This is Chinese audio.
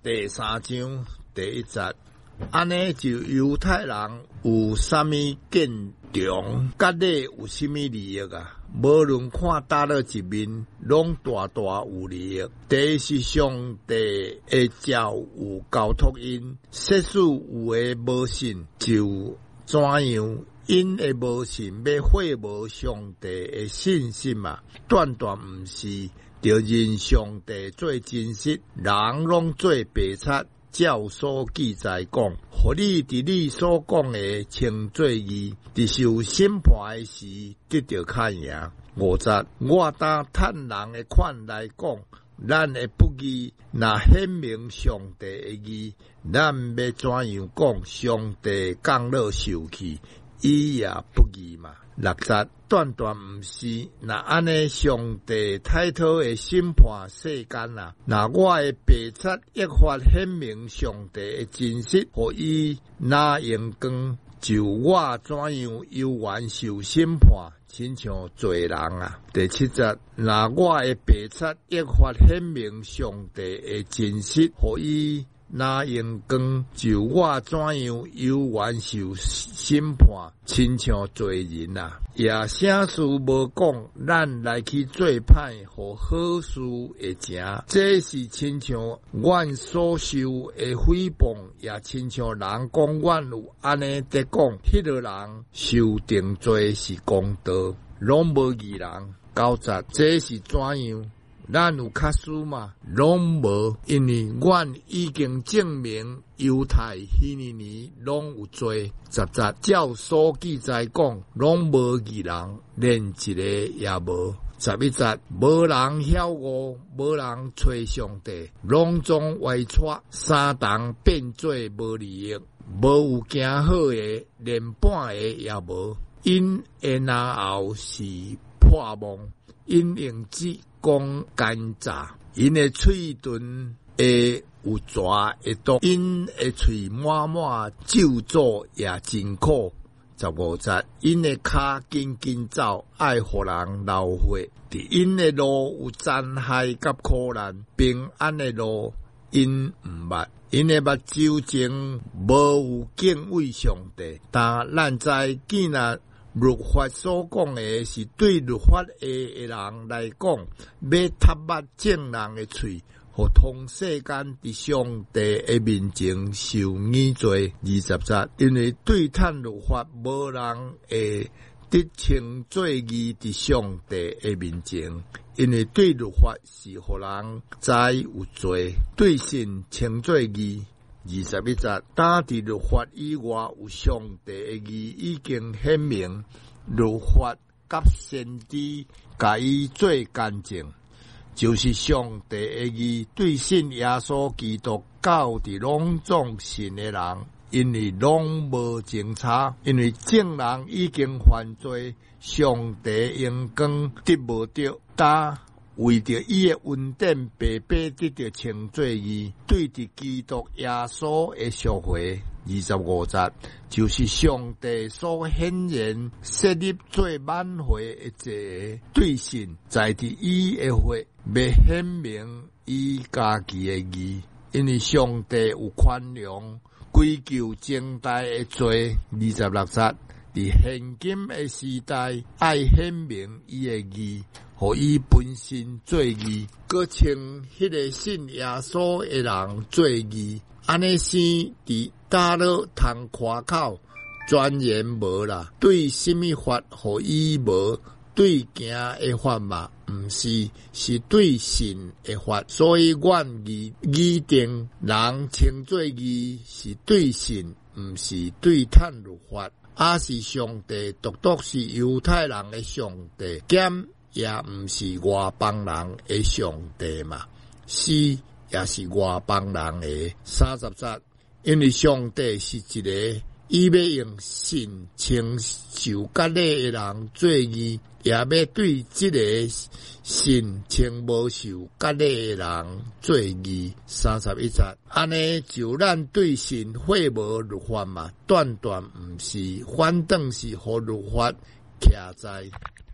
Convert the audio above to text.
第3章第1节，安尼就犹太人有啥物见重，甲你有啥物利益啊？无论看搭了一面，拢大大有利益。第一是上帝会照有交托因，即使有诶无信，就怎样？因诶无信要毁无上帝诶信心嘛，断毋是着认上帝做真实，人拢做白贼。照所记载讲，互你伫你所讲诶称作义，伫受审判诶时得到较赢。5节，我当趁人诶款来讲，咱会不义，若显明上帝诶义，咱要怎样讲？上帝降落受气，伊也不义嘛。6节，断毋是，若安尼上帝太讨会审判世间啊！若我诶白贼一发显明上帝诶真实，互伊拿阳光，就我怎样悠然受审判，亲像罪人啊！第7节，若我诶白贼一发显明上帝诶真实，互伊拿阳光，就我怎样悠然受审判，亲像罪人啊！也啥事无讲，咱来去做歹，互好事会成。这是亲像阮所受的诽谤，也亲像人讲阮有安尼得讲，迄个人受定罪是公道，拢无义人。9节，这是怎样？咱有卡输嘛？拢无，因为阮已经证明犹太迄年拢有罪。10节，照所记载讲，拢无义人，连一个也无。11节，无人晓悟，无人找上帝，拢总歪错，三同变做无利益，无有行好的，连半个也无。因的那后是破梦，因用指讲奸诈，因的嘴唇会有蛇会毒，因的嘴满满咒诅也真苦。15节，因的脚紧紧走，爱互人流血，伫因的路有灾害甲苦难，平安的路因毋捌，因的目睭前无有敬畏上帝，但咱知既然律法所讲的是对律法的人来讲，要踏捌正人的嘴，互通世间伫上帝的面前受染罪。20节，因为对趁律法无人会得称做义伫上帝的面前，因为对律法是互人知有罪，对神称做义。21节，但伫律法以外有上帝的义已经显明，律法甲先知甲伊做干净，就是上帝的义，对信耶稣基督到伫拢总信的人，因为拢无情差，因为正人已经犯罪，上帝阳光得无着，但为着伊的恩典白白得到称作义，对伫基督耶稣的赎回。25节，就是上帝所显然设立做挽回的罪，对神在伫伊的血要显明伊家己的义，因为上帝有宽容归咎正大的罪。26节，伫现今的时代爱显明伊的义，互伊本身做义，搁称迄个信耶稣的人做义，安尼生伫大了通夸口，全然无啦。对什么法互伊无？对行的法嘛，毋是，是对神的法。所以阮议定人称作义，是对神，毋是对趁律法。也是上帝独独是犹太人的上帝，兼也毋是外邦人的上帝嘛，是也是外邦人的。30节，因为上帝是一个，伊要用信称受割礼的人做义，也要对这个信称无受割礼的人做义。31节，安尼就咱对神废无律法嘛，断毋是，反倒是互律法徛在